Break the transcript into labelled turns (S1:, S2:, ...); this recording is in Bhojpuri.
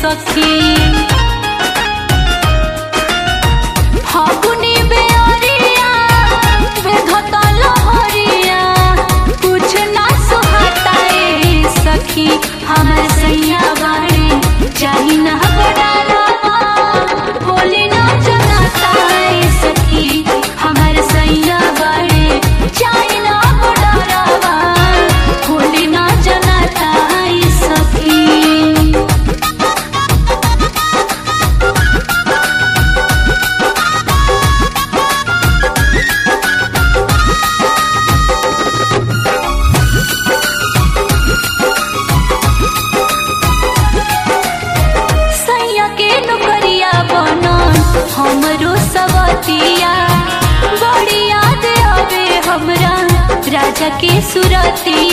S1: सखी। फागुनी बेअरिया बेधता लहरिया कुछ ना सुहाता ए सखी। हमर सैया बाड़े चाही ना बडारावा होली ना जनाता ए सखी। हमर सैया बाड़े चाही ना बडारावा होली ना जनाता ए सखी। सैया के नौकरिया बनल हमरो सवतिया बड़ी याद आवे हमरा राजा के सुरतिया।